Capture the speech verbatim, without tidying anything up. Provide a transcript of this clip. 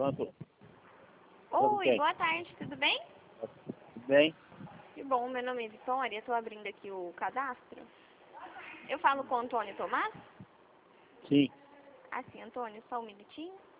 Pronto. Oi, boa tarde, tudo bem? Tudo bem? Que bom, meu nome é Vitória, estou abrindo aqui o cadastro. Eu falo com o Antônio Tomás? Sim. Assim, Antônio, só um minutinho.